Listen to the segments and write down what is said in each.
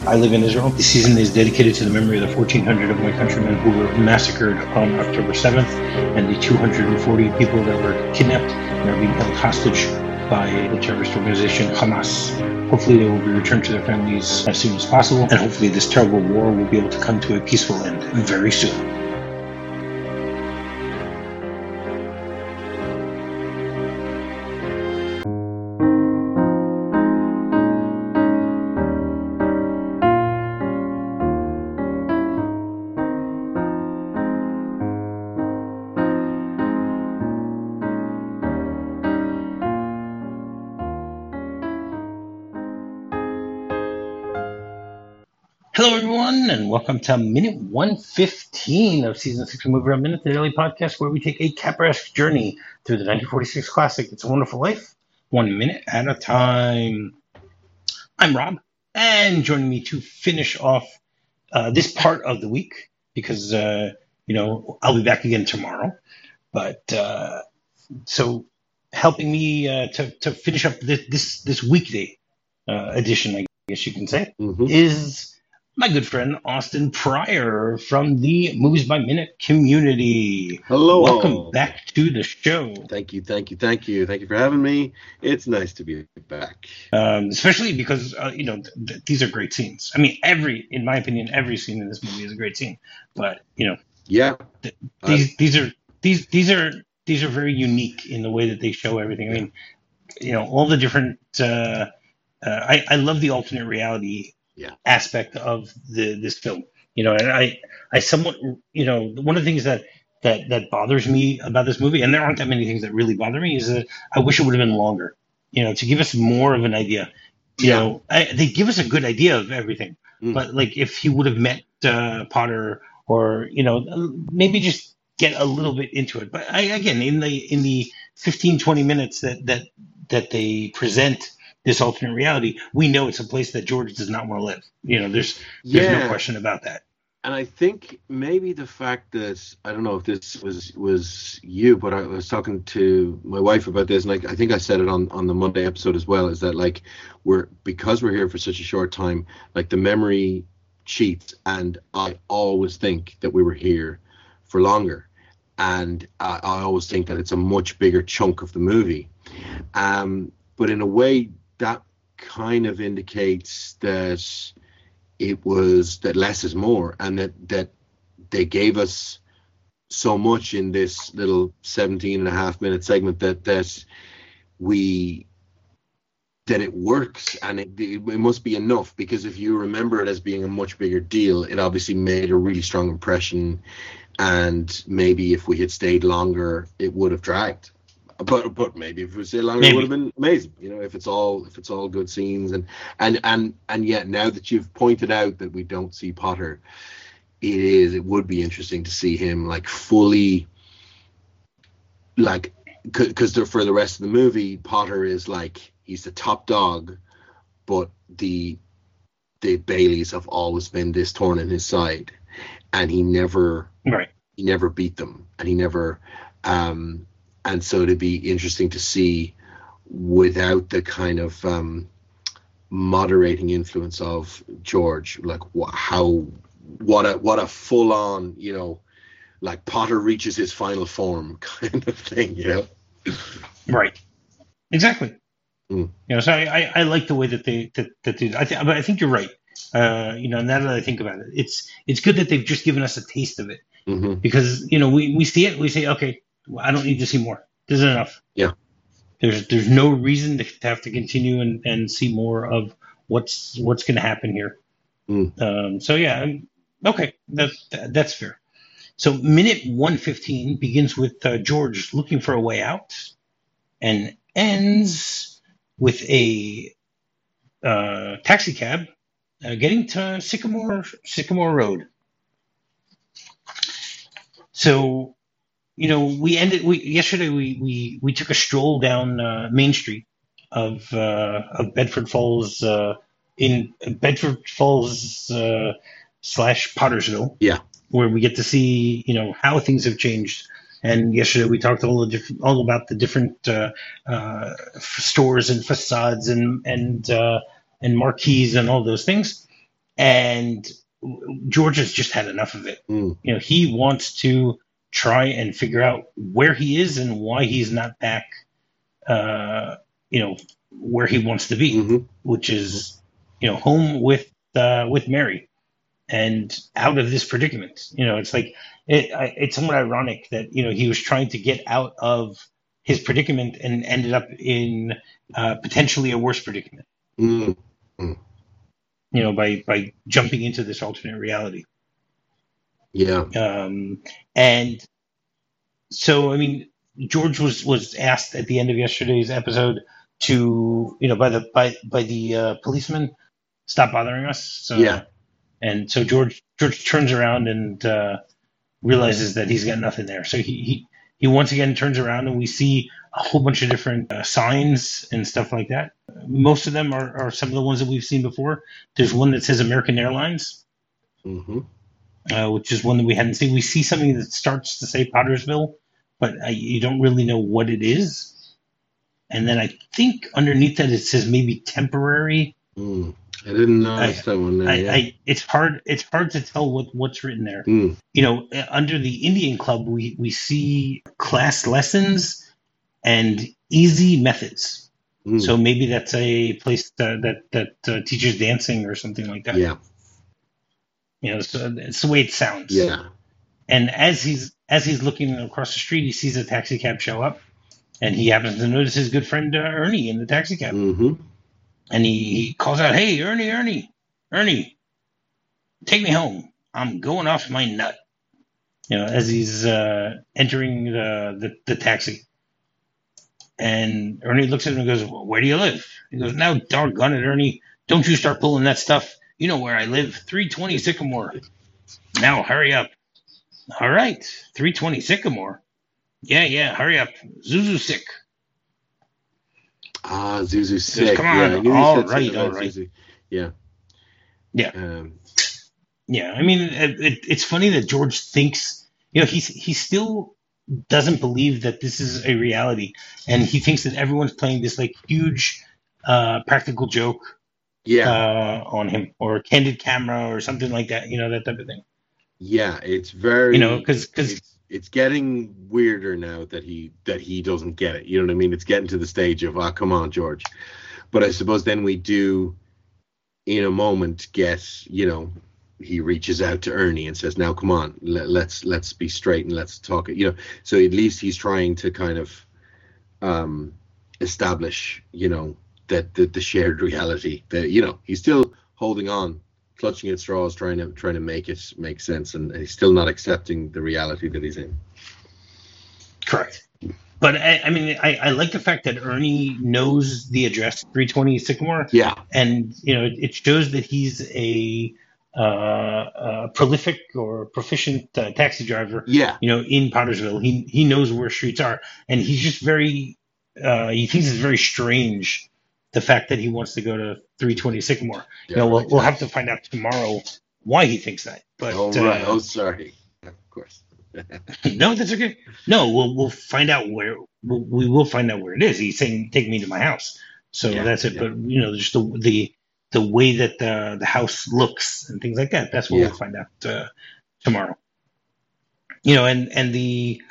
I live in Israel. The season is dedicated to the memory of the 1,400 of my countrymen who were massacred on October 7th and the 240 people that were kidnapped and are being held hostage by the terrorist organization Hamas. Hopefully they will be returned to their families as soon as possible, and hopefully this terrible war will be able to come to a peaceful end very soon. Hello, everyone, and welcome to minute 115 of season 6 of Movie Around Minute, the daily podcast where we take a Capra-esque journey through the 1946 classic It's a Wonderful Life, 1 minute at a time. I'm Rob, and joining me to finish off this part of the week, because I'll be back again tomorrow. But so helping me to finish up this weekday edition, I guess you can say, is my good friend Austin Pryor from the Movies by Minute community. Hello. Welcome back to the show. Thank you for having me. It's nice to be back. Especially because these are great scenes. I mean, in my opinion, every scene in this movie is a great scene. But these are very unique in the way that they show everything. I mean, all the different. I love the alternate reality aspect of this film, and I somewhat, one of the things that bothers me about this movie, and there aren't that many things that really bother me, is that I wish it would have been longer, to give us more of an idea. They give us a good idea of everything, but like if he would have met Potter, or maybe just get a little bit into it. But again, in the 15-20 minutes that they present this alternate reality, we know it's a place that George does not want to live. There's no question about that. And I think maybe the fact that, I don't know if this was you, but I was talking to my wife about this, and I think I said it on the Monday episode as well, is that like because we're here for such a short time, like the memory cheats, and I always think that we were here for longer, and I always think that it's a much bigger chunk of the movie. But in a way, that kind of indicates that that less is more, and that they gave us so much in this little 17.5-minute segment that it works, and it must be enough, because if you remember it as being a much bigger deal, it obviously made a really strong impression, and maybe if we had stayed longer, it would have dragged. But maybe if we stayed longer, it would have been amazing. If it's all good scenes, and yet now that you've pointed out that we don't see Potter, it would be interesting to see him like fully, like, because for the rest of the movie, Potter is like, he's the top dog, but the Baileys have always been this thorn in his side, and he never beat them, and he never. And so it'd be interesting to see, without the kind of moderating influence of George, like what a full on, like Potter reaches his final form kind of thing, Right. Exactly. So I like the way that they do. I think you're right. Now that I think about it, it's good that they've just given us a taste of it, because we see it, we say, okay, I don't need to see more. This is enough. Yeah. There's no reason to have to continue and see more of what's going to happen here. Okay, that's fair. So minute 115 begins with George looking for a way out, and ends with a taxi cab getting to Sycamore Road. So. Yesterday we took a stroll down Main Street of Bedford Falls, in Bedford Falls / Pottersville. Yeah. Where we get to see how things have changed. And yesterday we talked all about the different stores and facades and marquees and all those things. and George has just had enough of it. Mm. You know, he wants to try and figure out where he is and why he's not back, where he wants to be, Mm-hmm. which is, home with Mary and out of this predicament. It's like it's somewhat ironic that he was trying to get out of his predicament and ended up in potentially a worse predicament. Mm-hmm. By jumping into this alternate reality. Yeah. And so, I mean, George was asked at the end of yesterday's episode to, by the policeman, stop bothering us. So, yeah. And so George turns around and realizes that he's got nothing there. So he once again turns around, and we see a whole bunch of different signs and stuff like that. Most of them are some of the ones that we've seen before. There's one that says American Airlines, which is one that we hadn't seen. We see something that starts to say Pottersville, but you don't really know what it is. And then I think underneath that it says maybe temporary. I didn't notice that one there. It's hard to tell what's written there. Under the Indian Club, we see class lessons and easy methods. So maybe that's a place that teaches dancing or something like that. Yeah. So it's the way it sounds. Yeah. And as he's looking across the street, he sees a taxi cab show up, and he happens to notice his good friend Ernie in the taxi cab. Mm-hmm. And he calls out, "Hey, Ernie, take me home. I'm going off my nut." As he's entering the taxi. And Ernie looks at him and goes, "Well, where do you live?" He goes, "Now, doggone it, Ernie, don't you start pulling that stuff. You know where I live, 320 Sycamore. Now, hurry up." "All right, 320 Sycamore. Yeah, hurry up. Zuzu's sick." Zuzu's sick. Come on, yeah, all right. Zuzu. Yeah. Yeah. Yeah, I mean, it's funny that George thinks, he still doesn't believe that this is a reality, and he thinks that everyone's playing this like huge practical joke on him, or a candid camera or something like that, that type of thing. Yeah, it's very, because it's getting weirder now that he doesn't get it. You know what I mean? It's getting to the stage of, come on, George. But I suppose then we do, in a moment, get, he reaches out to Ernie and says, "Now, come on, let's be straight and let's talk." So at least he's trying to kind of establish, that the shared reality that, he's still holding on, clutching at straws, trying to make it make sense, and he's still not accepting the reality that he's in. Correct. But I like the fact that Ernie knows the address, 320 Sycamore. Yeah. And it shows that he's a prolific or proficient taxi driver. Yeah. In Pottersville, he knows where streets are, and he's just very he thinks it's very strange, the fact that he wants to go to 320 Sycamore. Yeah, we'll have to find out tomorrow why he thinks that. But right. Sorry. Of course. No, that's okay. No, we'll find out where we will find out where it is. He's saying, "Take me to my house." So that's it. Yeah. But just the way that the house looks and things like that. That's what we'll find out tomorrow. And the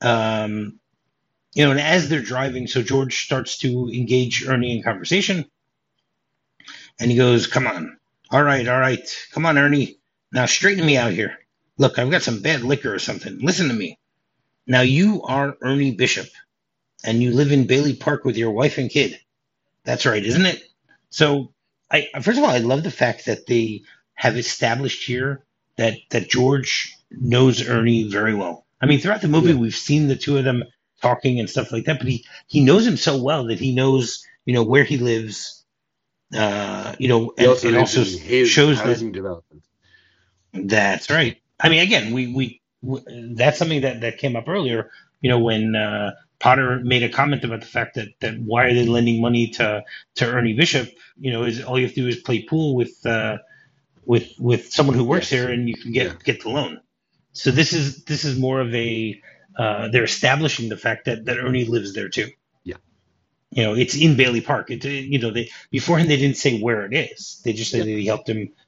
and as they're driving, so George starts to engage Ernie in conversation, and he goes, "Come on, all right, come on, Ernie, now straighten me out here. Look, I've got some bad liquor or something. Listen to me. Now, you are Ernie Bishop, and you live in Bailey Park with your wife and kid. That's right, isn't it?" So, first of all, I love the fact that they have established here that George knows Ernie very well. I mean, throughout the movie, we've seen the two of them talking and stuff like that, but he knows him so well that he knows, where he lives, and it also shows housing development. That's right. I mean, again, we that's something that came up earlier, when Potter made a comment about the fact that why are they lending money to Ernie Bishop? Is all you have to do is play pool with someone who works there, and you can get the loan. So this is more of a they're establishing the fact that Ernie lives there too. Yeah. It's in Bailey Park. They beforehand they didn't say where it is. They just said that he helped him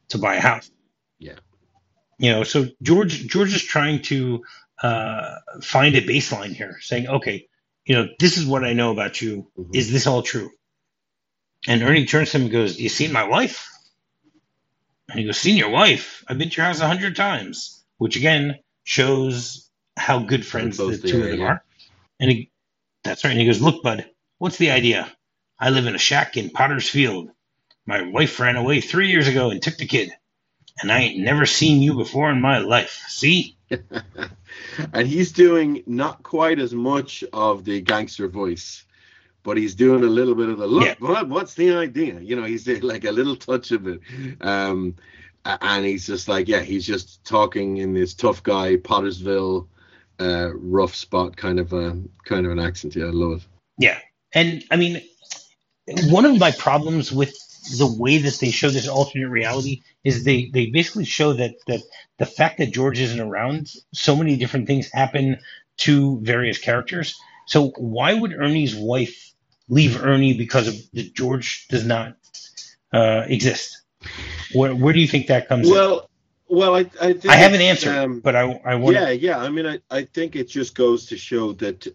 to buy a house. Yeah. So George is trying to find a baseline here, saying, okay, this is what I know about you. Mm-hmm. Is this all true? And Ernie turns to him and goes, you seen my wife? And he goes, seen your wife? I've been to your house 100 times, which again shows how good friends the two of them are. And that's right. And he goes, look, bud, what's the idea? I live in a shack in Potter's Field. My wife ran away 3 years ago and took the kid. And I ain't never seen you before in my life. See? And he's doing not quite as much of the gangster voice, but he's doing a little bit of the look, bud, what's the idea? He's doing like a little touch of it. And he's just like, he's just talking in this tough guy, Pottersville, rough spot kind of an accent. Yeah, I love it. Yeah. And I mean, one of my problems with the way that they show this alternate reality is they basically show that the fact that George isn't around, so many different things happen to various characters. So why would Ernie's wife leave Ernie because George does not exist? Where do you think that comes in? Well, I think I have an answer, but I want. Yeah. I mean, I think it just goes to show that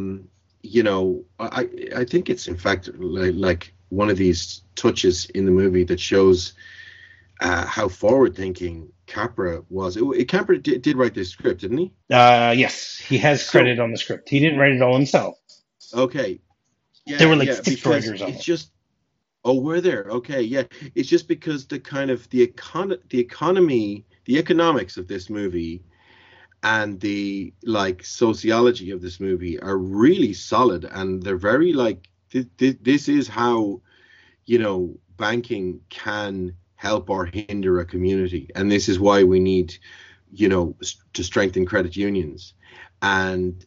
I think it's in fact like one of these touches in the movie that shows how forward-thinking Capra was. Capra did write this script, didn't he? Yes, he has credit on the script. He didn't write it all himself. Okay. Yeah, there were like 6 writers on it. It's just. Oh, were there? Okay, yeah. It's just because the kind of the economics of this movie and the sociology of this movie are really solid, and they're very this is how banking can help or hinder a community, and this is why we need to strengthen credit unions, and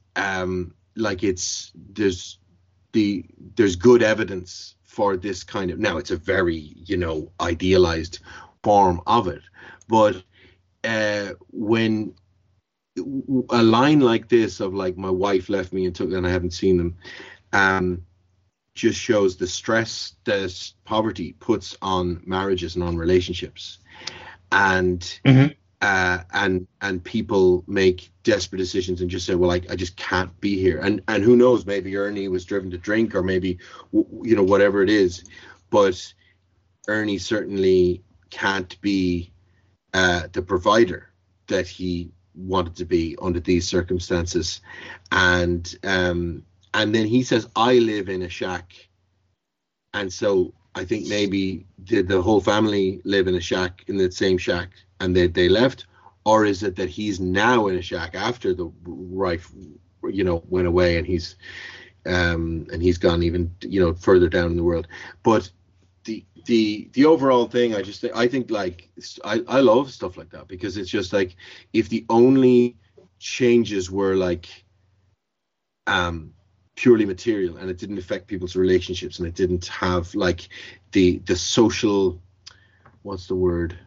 there's good evidence for this kind of. Now it's a very idealized form of it, but when a line like this of my wife left me and I haven't seen them, just shows the stress that poverty puts on marriages and on relationships, and and people make desperate decisions and just say, well, I just can't be here, and who knows, maybe Ernie was driven to drink, or maybe whatever it is, but Ernie certainly can't be the provider that he wanted to be under these circumstances, and then he says, I live in a shack. And so I think maybe did the whole family live in a shack, in the same shack, and they left? Or is it that he's now in a shack after the wife, went away, and he's gone even, further down in the world? But the overall thing, I think I love stuff like that, because it's just if the only changes were purely material, and it didn't affect people's relationships, and it didn't have the social, what's the word,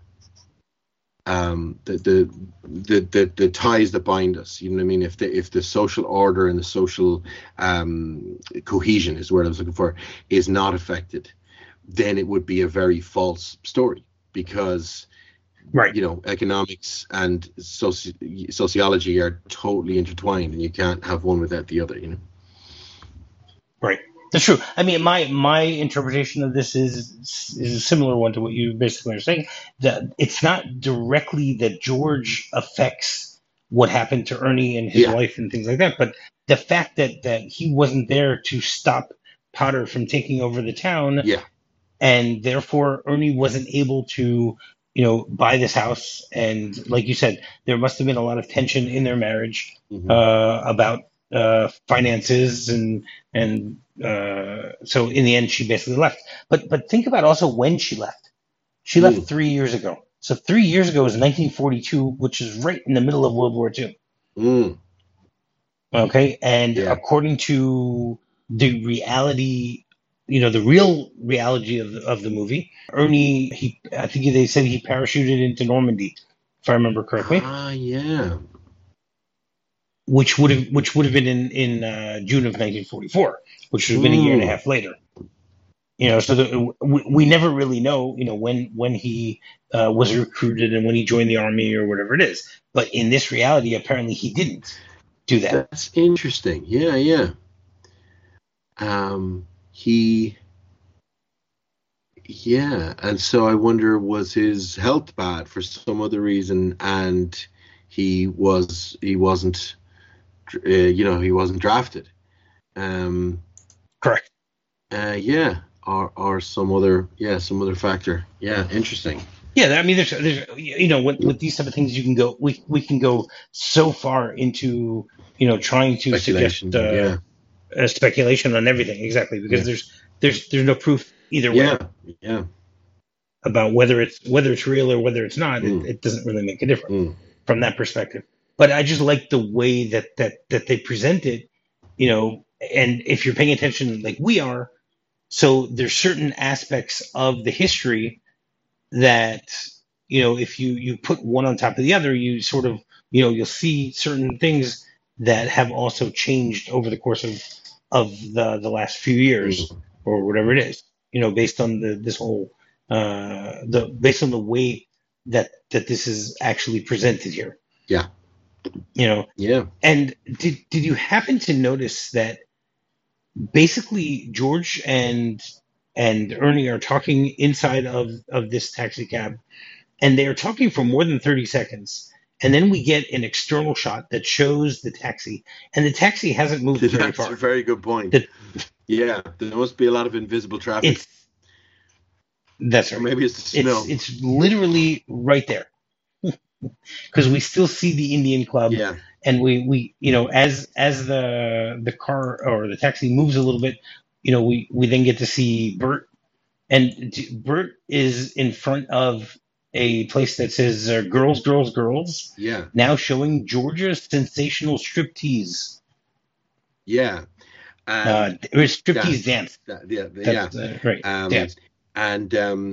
the ties that bind us, you know what I mean? If the social order and the social cohesion is the word I was looking for, is not affected, then it would be a very false story, because right, economics and sociology are totally intertwined, and you can't have one without the other, Right. That's true. I mean, my interpretation of this is a similar one to what you basically are saying. That it's not directly that George affects what happened to Ernie and his wife and things like that, but the fact that he wasn't there to stop Potter from taking over the town, and therefore Ernie wasn't able to, buy this house. And like you said, there must have been a lot of tension in their marriage about finances, and so in the end she basically left. But think about also when she left. She left 3 years ago. So 3 years ago was 1942, which is right in the middle of World War II. Okay, and according to the reality, the real reality of the movie, Ernie, I think they said he parachuted into Normandy, if I remember correctly. Which would have been in June of 1944, which would have been a year and a half later. So we never really know, when he was recruited and when he joined the army or whatever it is. But in this reality, apparently he didn't do that. That's interesting. Yeah, yeah. And so I wonder, was his health bad for some other reason, and he wasn't drafted. Correct. Yeah, or some other factor. Yeah, interesting. Yeah, I mean, there's with these type of things, we can go so far into trying to suggest speculation on everything, exactly, because there's no proof either way. Yeah. About whether it's real or whether it's not. It doesn't really make a difference from that perspective. But I just like the way that they present it, and if you're paying attention like we are, so there's certain aspects of the history that, if you put one on top of the other, you sort of, you'll see certain things that have also changed over the course of the last few years or whatever it is, based on this whole, based on the way that this is actually presented here. Yeah. Yeah. And did you happen to notice that basically George and Ernie are talking inside of this taxi cab, and they are talking for more than 30 seconds, and then we get an external shot that shows the taxi, and the taxi hasn't moved very far. That's a very good point. There must be a lot of invisible traffic. That's right. Or maybe it's the snow. It's literally right there, because we still see the Indian Club. Yeah. And we as the car or the taxi moves a little bit, we then get to see Bert, and Bert is in front of a place that says "Girls, Girls, Girls." Yeah. Now showing Georgia's sensational striptease. Yeah. It was striptease dance. Right. Dance. And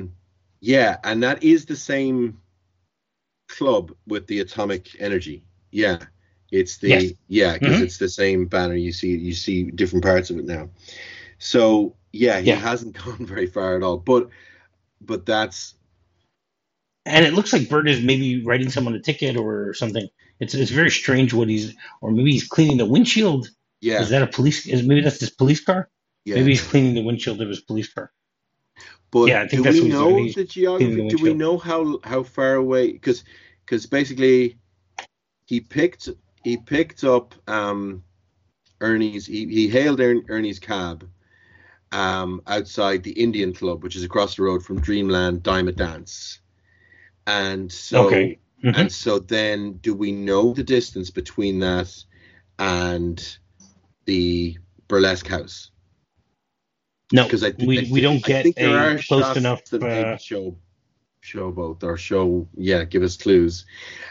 and that is the same club with the atomic energy. Yeah. It's because it's the same banner. You see different parts of it now. So he hasn't gone very far at all. But that's, and it looks like Bert is maybe writing someone a ticket or something. It's very strange or maybe he's cleaning the windshield. Yeah. Is that a police? Maybe that's his police car. Yeah. Maybe he's cleaning the windshield of his police car. But I think do we know the geography? Do we know how far away? Because basically he picked up Ernie's. He hailed Ernie's cab outside the Indian Club, which is across the road from Dreamland Diamond Dance. And so, and so then, do we know the distance between that and the burlesque house? No, because we don't get a close enough that show both or give us clues.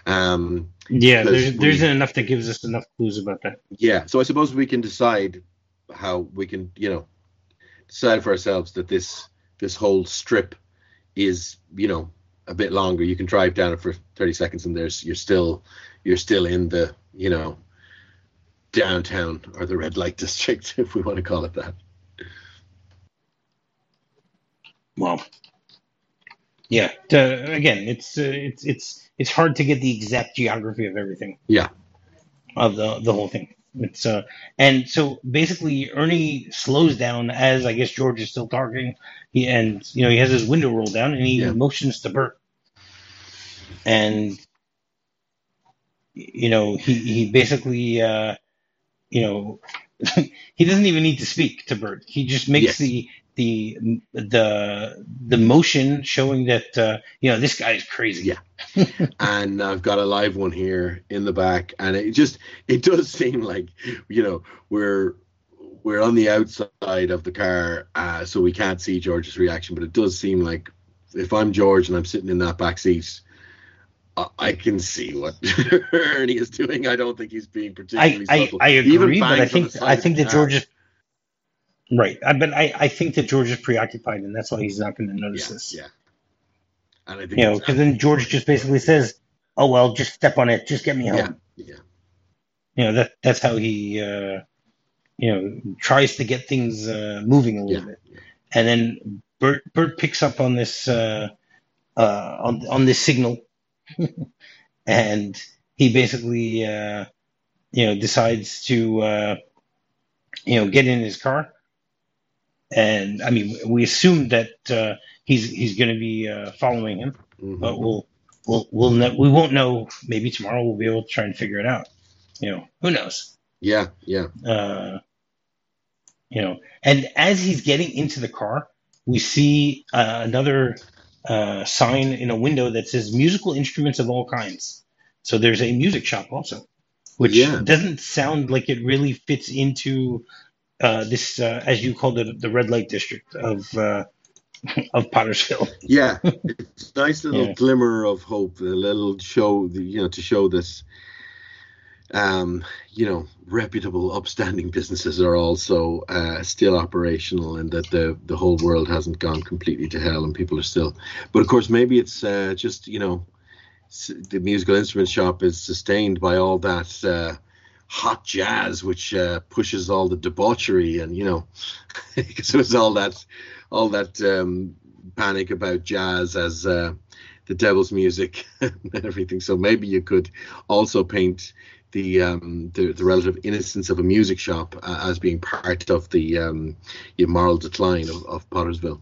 There isn't enough that gives us enough clues about that. Yeah, so I suppose we can decide how we can decide for ourselves that this whole strip is a bit longer. You can drive down it for 30 seconds and you're still in the downtown or the red light district, if we want to call it that. Well, yeah. Again, it's hard to get the exact geography of everything. Yeah. Of the whole thing. It's and so basically Ernie slows down as I guess George is still talking. He has his window rolled down and he motions to Bert. And he basically he doesn't even need to speak to Bert. He just makes the motion showing that this guy is crazy. Yeah. And I've got a live one here in the back, and it does seem like we're on the outside of the car, so we can't see George's reaction, but it does seem like if I'm George and I'm sitting in that back seat, I can see what Ernie is doing. I don't think he's being particularly subtle. I agree, but I think that George is right. But I think that George is preoccupied, and that's why he's not going to notice this. Yeah. And I think because then George just basically says, "Oh well, just step on it, just get me home." Yeah. That's how he tries to get things moving a little bit. and then Bert picks up on this on this signal, and he basically decides to get in his car. And I mean, we assume that he's going to be following him, but we won't know. Maybe tomorrow we'll be able to try and figure it out. Who knows? Yeah. And as he's getting into the car, we see another sign in a window that says musical instruments of all kinds. So there's a music shop also, which doesn't sound like it really fits into this, as you called it, the red light district of Pottersville. Yeah, it's a nice little glimmer of hope, a little show, to show this, reputable, upstanding businesses are also still operational, and that the whole world hasn't gone completely to hell, and people are still. But of course, maybe it's just the musical instrument shop is sustained by all that hot jazz, which pushes all the debauchery, and because it was all that panic about jazz as the devil's music and everything. So maybe you could also paint the relative innocence of a music shop as being part of the moral decline of Pottersville.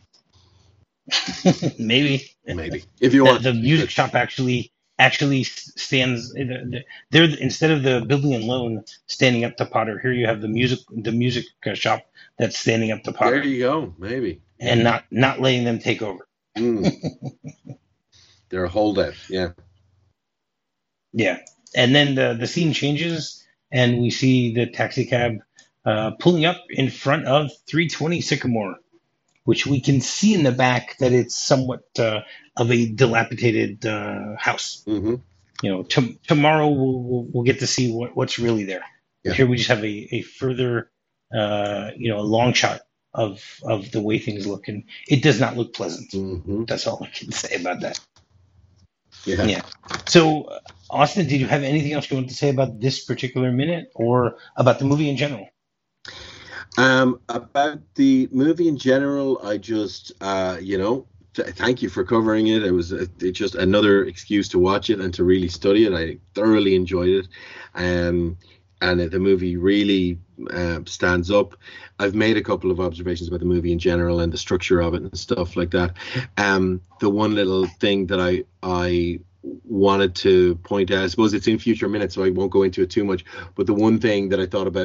Maybe if you want. The music shop actually stands there, instead of the building and loan standing up to Potter. Here you have the music shop that's standing up to Potter. There you go, maybe, and not letting them take over. They're a holdout, yeah. And then the scene changes, and we see the taxi cab pulling up in front of 320 Sycamore, which we can see in the back that it's somewhat of a dilapidated house. Tomorrow we'll get to see what's really there. Yeah. Here we just have a further a long shot of the way things look, and it does not look pleasant. That's all I can say about that. Yeah. So, Austin, did you have anything else you wanted to say about this particular minute, or about the movie in general? About the movie in general, I just, thank you for covering it. It was just another excuse to watch it and to really study it. I thoroughly enjoyed it. And the movie really stands up. I've made a couple of observations about the movie in general and the structure of it and stuff like that. The one little thing that I wanted to point out, I suppose it's in future minutes, so I won't go into it too much, but the one thing that I thought about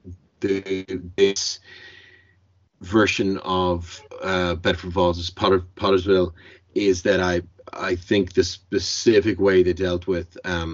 this version of Bedford Falls, Pottersville, is that I think the specific way they dealt with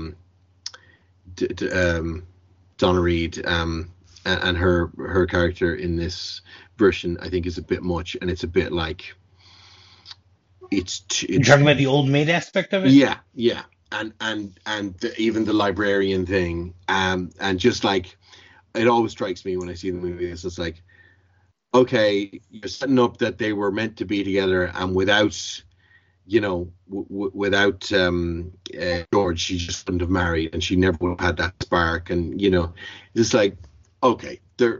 Donna Reed and her character in this version, I think, is a bit much, and it's a bit like it's you're talking about the old maid aspect of it. Yeah, and even the librarian thing, and just like, it always strikes me when I see the movie, it's just like, okay, you're setting up that they were meant to be together, and without without George, she just wouldn't have married, and she never would have had that spark. And it's like, okay, they're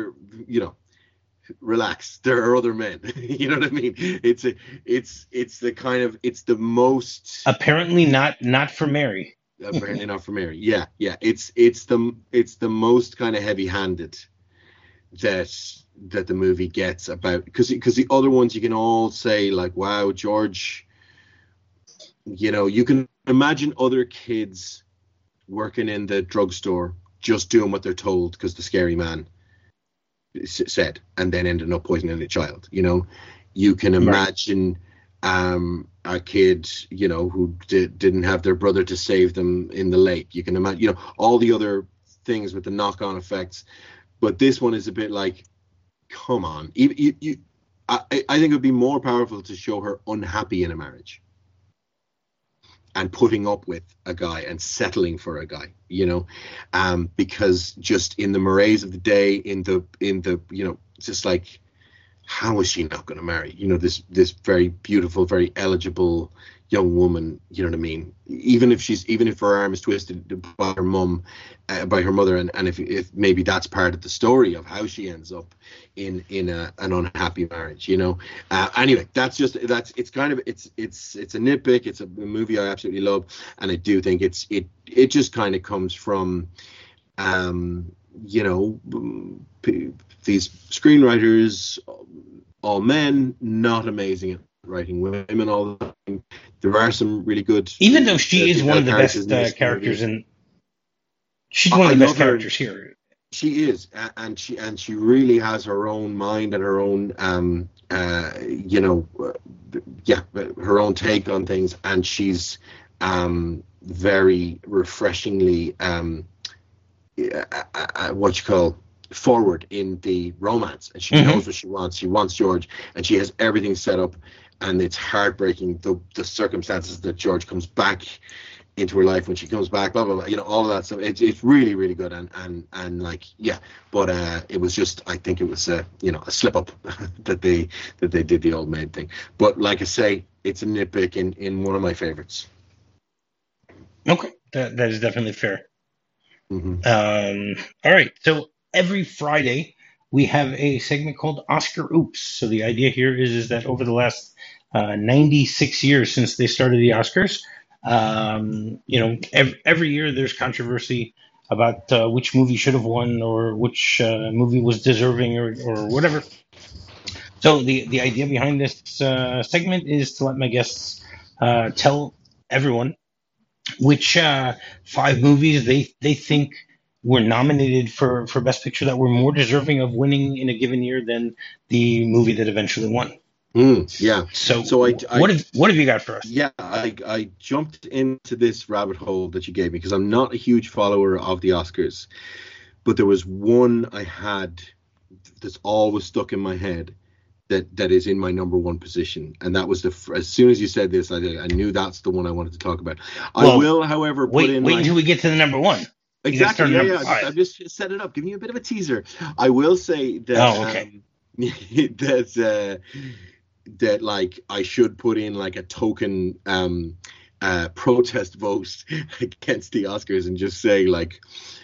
relax. There are other men. You know what I mean? It's the kind of, it's the most apparently not for Mary. Apparently not for Mary. Yeah. It's the most kind of heavy-handed that the movie gets, about, because the other ones you can all say like, wow, George. You can imagine other kids working in the drugstore just doing what they're told because the scary man said, and then ending up poisoning a child. You can imagine a kid, who didn't have their brother to save them in the lake. You can imagine, all the other things with the knock-on effects. But this one is a bit like, come on. I think it would be more powerful to show her unhappy in a marriage and putting up with a guy and settling for a guy, because just in the mores of the day, in the just like, how is she not going to marry? This very beautiful, very eligible, young woman, you know what I mean? Even if her arm is twisted by her mum, by her mother, and if maybe that's part of the story of how she ends up in an unhappy marriage, you know. Anyway, it's a nitpick. It's a movie I absolutely love, and I do think it just kind of comes from, you know, these screenwriters, all men, not amazing at writing women all the time. There are some really good. Even though she is one of the best characters she's one of the best characters here. She is, and she really has her own mind and her own, you know, her own take on things, and she's very refreshingly, what you call, forward in the romance, and she knows what she wants. She wants George, and she has everything set up, and it's heartbreaking the circumstances that George comes back into her life when she comes back, blah blah blah, you know, all of that stuff. It's really, really good, and like, yeah, but it was just, I think it was you know, a slip up that they did the old maid thing. But like I say, it's a nitpick in one of my favorites. Okay, that is definitely fair. All right, so every Friday we have a segment called Oscar Oops. So the idea here is that over the last 96 years since they started the Oscars, you know, every year there's controversy about which movie should have won, or which movie was deserving, or whatever. So the idea behind this segment is to let my guests tell everyone which 5 movies they think were nominated for Best Picture that were more deserving of winning in a given year than the movie that eventually won. Yeah. So what have you got for us? Yeah, I jumped into this rabbit hole that you gave me because I'm not a huge follower of the Oscars, but there was one I had that's always stuck in my head that is in my number one position, and that was as soon as you said this, I knew that's the one I wanted to talk about. Well, I will, however, wait until we get to the number one. Exactly. Yeah. I've just set it up, giving you a bit of a teaser. I will say that that like I should put in like a token protest vote against the Oscars and just say, like,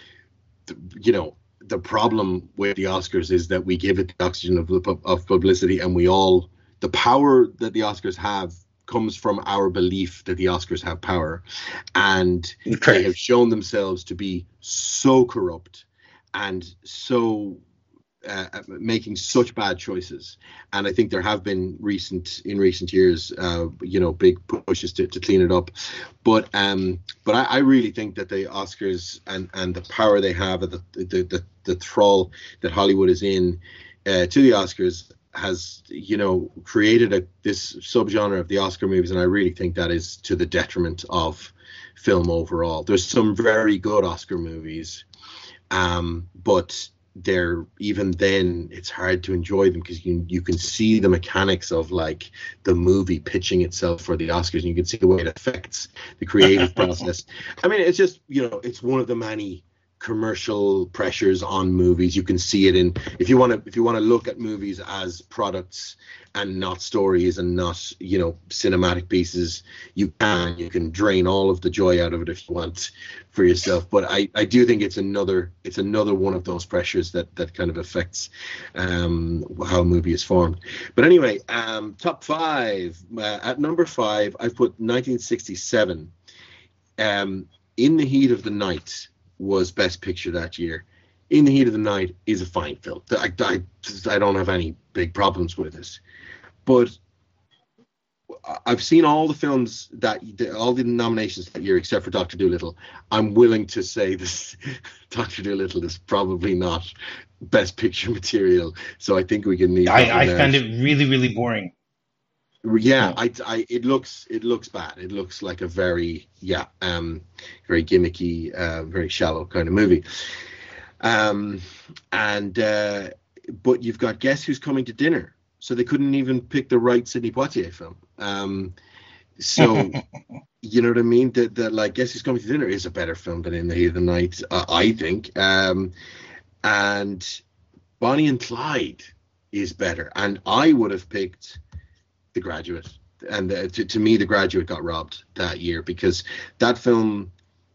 you know, the problem with the Oscars is that we give it the oxygen of publicity, and the power that the Oscars have comes from our belief that the Oscars have power, and they have shown themselves to be so corrupt and so making such bad choices. And I think there have been in recent years, you know, big pushes to clean it up. But I really think that the Oscars and the power they have, the thrall that Hollywood is in to the Oscars has, you know, created this subgenre of the Oscar movies, and I really think that is to the detriment of film overall. There's some very good Oscar movies, but even then it's hard to enjoy them because you can see the mechanics of like the movie pitching itself for the Oscars, and you can see the way it affects the creative process. I mean, it's just, you know, it's one of the many commercial pressures on movies. You can see it in, if you want to look at movies as products and not stories and not, you know, cinematic pieces, you can drain all of the joy out of it if you want for yourself. But I do think it's another one of those pressures that kind of affects how a movie is formed. But anyway, top 5, at number 5 I've put 1967. In the Heat of the Night was Best Picture that year. In the Heat of the Night is a fine film. I don't have any big problems with it. But I've seen all the films all the nominations that year except for Dr. Dolittle. I'm willing to say this Dr. Dolittle is probably not Best Picture material. So I think we can leave. I found it really, really boring. Yeah, it looks bad. It looks like a very very gimmicky, very shallow kind of movie. But you've got Guess Who's Coming to Dinner, so they couldn't even pick the right Sidney Poitier film. So you know what I mean? That like Guess Who's Coming to Dinner is a better film than In the Heat of the Night, I think. And Bonnie and Clyde is better, and I would have picked The Graduate and to me, The Graduate got robbed that year, because that film,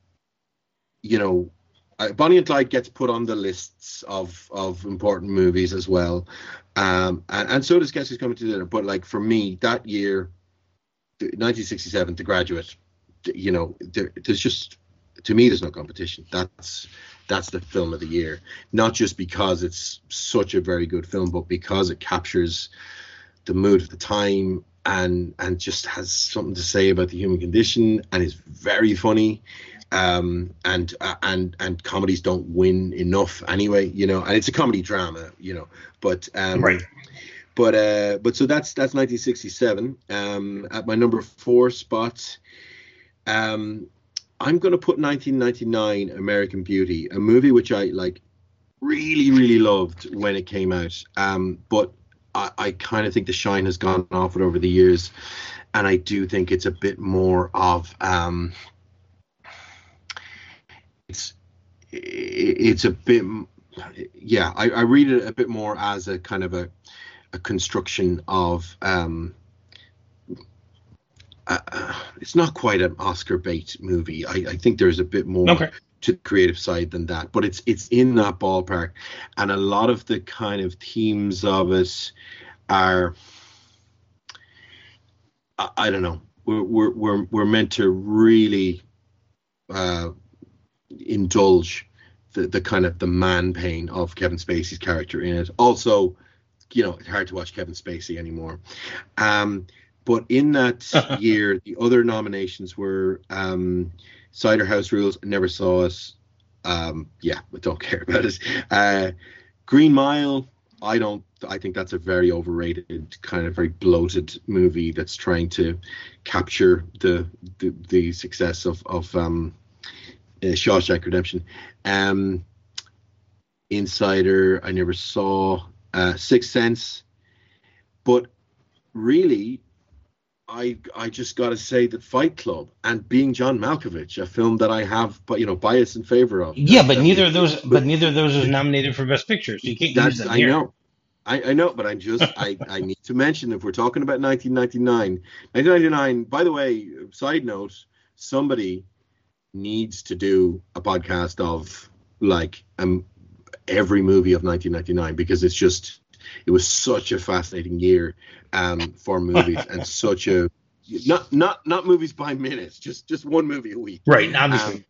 Bonnie and Clyde gets put on the lists of important movies as well, and so does Guess Who's Coming to Dinner. But like for me, that year, 1967, The Graduate, there's just, to me, there's no competition. That's the film of the year, not just because it's such a very good film, but because it captures the mood of the time and just has something to say about the human condition, and is very funny. And comedies don't win enough anyway, and it's a comedy drama, but right. But so that's 1967. At my number 4 spot, I'm going to put 1999 American Beauty, a movie which I really, really loved when it came out. But I kind of think the shine has gone off it over the years, and I do think it's a bit more of it's a bit, I read it a bit more as a kind of a construction of it's not quite an Oscar bait movie. I think there's a bit more to the creative side than that, but it's in that ballpark, and a lot of the kind of themes of it are, I don't know, we're meant to really indulge the kind of the man pain of Kevin Spacey's character in it. Also, it's hard to watch Kevin Spacey anymore. But in that year, the other nominations were Cider House Rules. I never saw it. I don't care about it. Green Mile. I think that's a very overrated, kind of very bloated movie that's trying to capture the success of Shawshank Redemption. Insider, I never saw. Sixth Sense. But really, I just got to say that Fight Club and Being John Malkovich, a film that I have, bias in favor of. Yeah, but neither of those was nominated for Best Picture, so you can't use them here. I know, but I need to mention, if we're talking about 1999, by the way, side note, somebody needs to do a podcast of every movie of 1999, because it was such a fascinating year for movies, and such a not movies by minutes, just one movie a week, right? Obviously,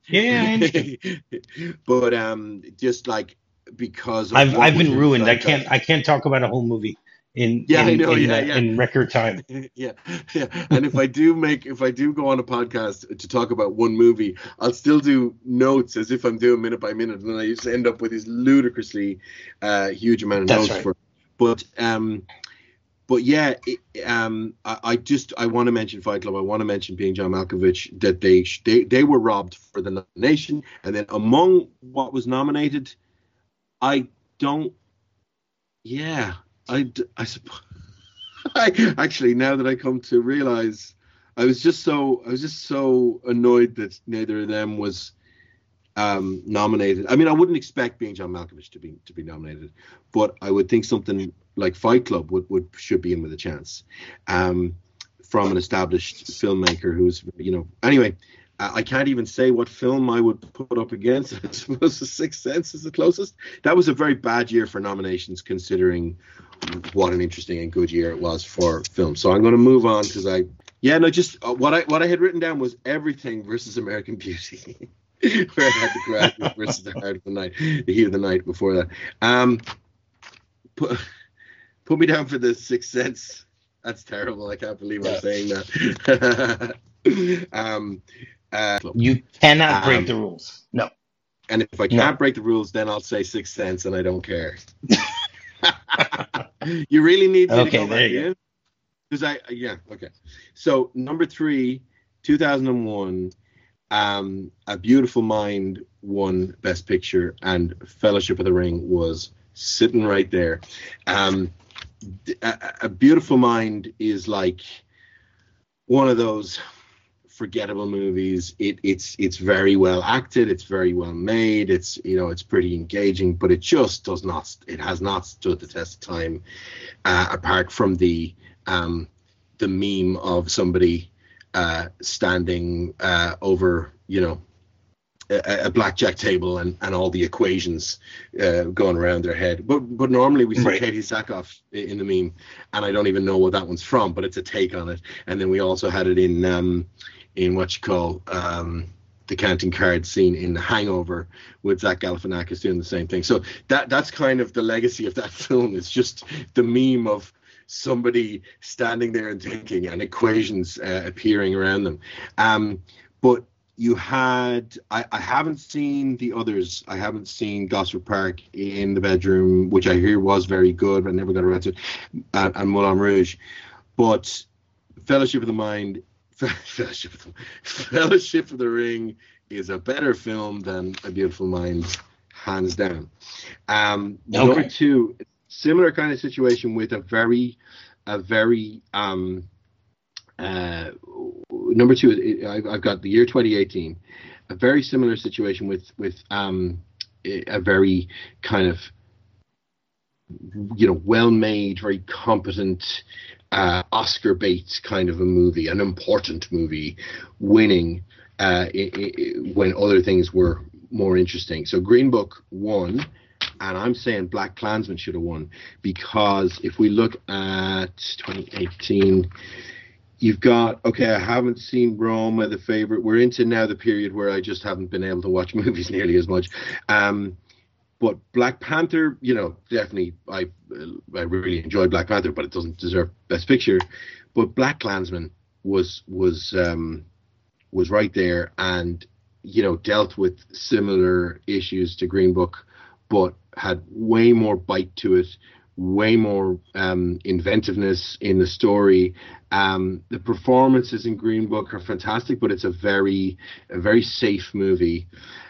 but just because I've been ruined. I can't talk about a whole movie in record time. yeah. And if I do go on a podcast to talk about one movie, I'll still do notes as if I'm doing minute by minute, and then I just end up with this ludicrously huge amount of notes. Right. But yeah, I want to mention Fight Club. I want to mention Being John Malkovich, that they were robbed for the nomination, and then among what was nominated, I suppose. I actually, now that I come to realize, I was just so annoyed that neither of them was nominated. I mean, I wouldn't expect Being John Malkovich to be nominated, but I would think something like Fight Club should be in with a chance, from an established filmmaker who's, anyway. I can't even say what film I would put up against. I suppose The Sixth Sense is the closest. That was a very bad year for nominations, considering what an interesting and good year it was for film. So I'm going to move on, because what I had written down was Everything versus American Beauty, where I had The Graduate versus The Heart of the Night, The Heat of the Night before that. Put me down for The Sixth Sense. That's terrible. I can't believe I'm saying that. You cannot break the rules. No. And if I can't break the rules, then I'll say Sixth Sense, and I don't care. You really need me to go back in? Because okay. So number 3, 2001, A Beautiful Mind won Best Picture, and Fellowship of the Ring was sitting right there. A Beautiful Mind is like one of those forgettable movies. It's very well acted, it's very well made, it's pretty engaging, but it has not stood the test of time, apart from the the meme of somebody standing over, a blackjack table and all the equations going around their head. But normally we see Right. Katie Sackhoff in the meme, and I don't even know what that one's from, but it's a take on it. And then we also had it in what you call the counting cards scene in The Hangover with Zach Galifianakis doing the same thing. So that's kind of the legacy of that film. It's just the meme of somebody standing there and thinking, and equations appearing around them. But you had, I haven't seen the others. I haven't seen Gosford Park in the Bedroom, which I hear was very good, but I never got around to it, and Moulin Rouge. But Fellowship of the Ring is a better film than A Beautiful Mind, hands down. Number two, similar kind of situation with a very number two, I've got the year 2018, a very similar situation with a very kind of well-made, very competent Oscar bait kind of a movie, an important movie, winning when other things were more interesting. So Green Book won, and I'm saying Black Klansman should have won, because if we look at 2018, you've got, I haven't seen Roma, The Favorite. We're into now the period where I just haven't been able to watch movies nearly as much. But Black Panther, definitely, I really enjoyed Black Panther, but it doesn't deserve Best Picture. But Black Klansman was right there, and dealt with similar issues to Green Book, but had way more bite to it, way more inventiveness in the story. The performances in Green Book are fantastic, but it's a very safe movie.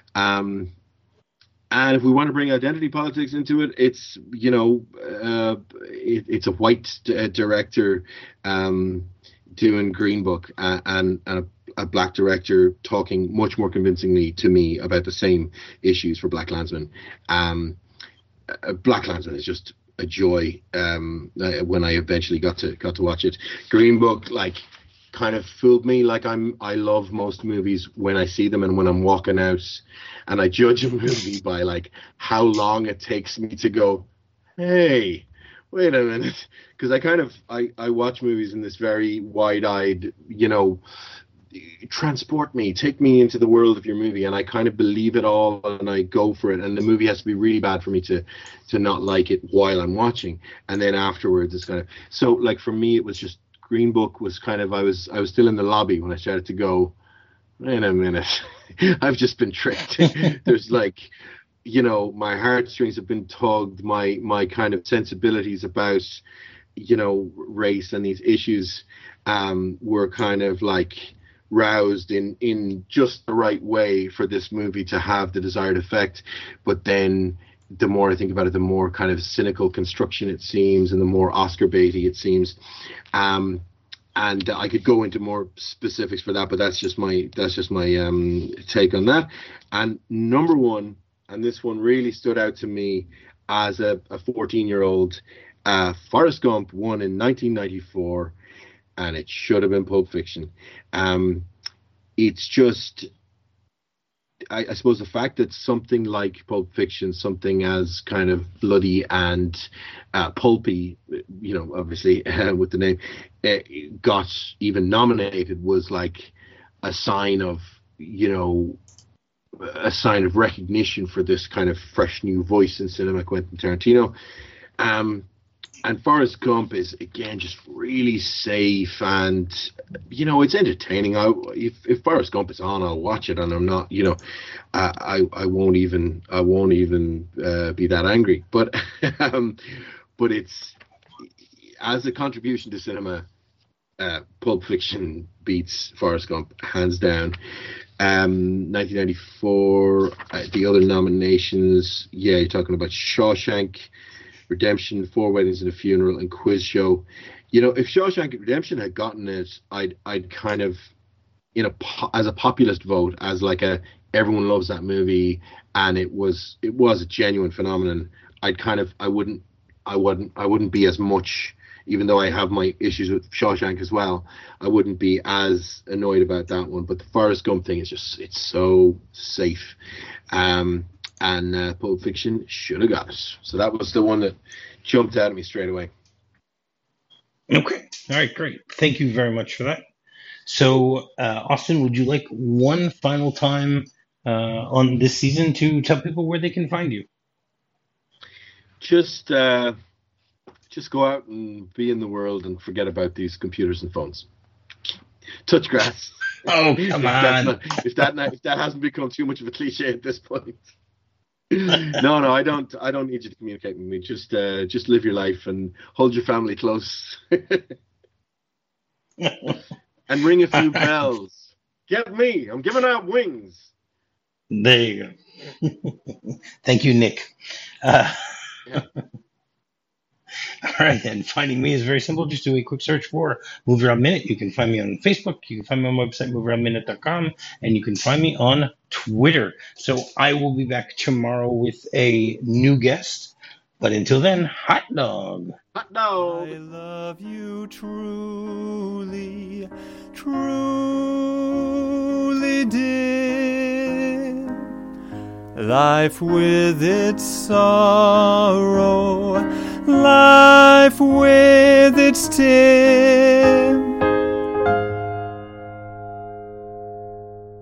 And if we want to bring identity politics into it, it's it's a white director doing Green Book, and a black director talking much more convincingly to me about the same issues for Black Klansman. Black Klansman is just a joy when I eventually got to watch it. Green Book kind of fooled me. I love most movies when I see them and when I'm walking out, and I judge a movie by how long it takes me to go, hey, wait a minute, because I watch movies in this very wide-eyed, transport me, take me into the world of your movie, and I kind of believe it all and I go for it, and the movie has to be really bad for me to not like it while I'm watching, and then afterwards it's kind of, so for me it was just, Green Book was kind of, I was still in the lobby when I started to go, wait a minute, I've just been tricked. There's my heartstrings have been tugged, my kind of sensibilities about race and these issues were kind of roused in just the right way for this movie to have the desired effect. But then the more I think about it, the more kind of cynical construction it seems, and the more Oscar baity it seems. And I could go into more specifics for that, but that's just my take on that. And number one, and this one really stood out to me as a 14-year-old, Forrest Gump won in 1994, and it should have been Pulp Fiction. It's just, I suppose the fact that something like Pulp Fiction, something as kind of bloody and pulpy, obviously with the name, got even nominated was a sign of, a sign of recognition for this kind of fresh new voice in cinema, Quentin Tarantino. And Forrest Gump is, again, just really safe, and it's entertaining. If Forrest Gump is on, I'll watch it, and I'm not, I won't even be that angry. But but it's, as a contribution to cinema, Pulp Fiction beats Forrest Gump hands down. 1994, the other nominations, you're talking about Shawshank Redemption, Four Weddings and a Funeral, and Quiz Show. If Shawshank Redemption had gotten it, I'd kind of, as a populist vote, as everyone loves that movie, and it was a genuine phenomenon. I wouldn't be as much even though I have my issues with Shawshank as well, I wouldn't be as annoyed about that one. But the Forrest Gump thing is just, it's so safe. And Pulp Fiction should have got it. So that was the one that jumped out at me straight away. Okay. All right, great. Thank you very much for that. So, Austin, would you like one final time on this season to tell people where they can find you? Just go out and be in the world and forget about these computers and phones. Touch grass. Oh, come on. If that hasn't become too much of a cliche at this point. No, I don't need you to communicate with me. Just live your life and hold your family close. And ring a few bells. Get me. I'm giving out wings. There you go. Thank you, Nick. Yeah. All right, and finding me is very simple. Just do a quick search for Movie Rob Minute. You can find me on Facebook. You can find me on my website, movierobminute.com, and you can find me on Twitter. So I will be back tomorrow with a new guest. But until then, hot dog. Hot dog. I love you truly, truly, dear. Life with its sorrow, life with its tears.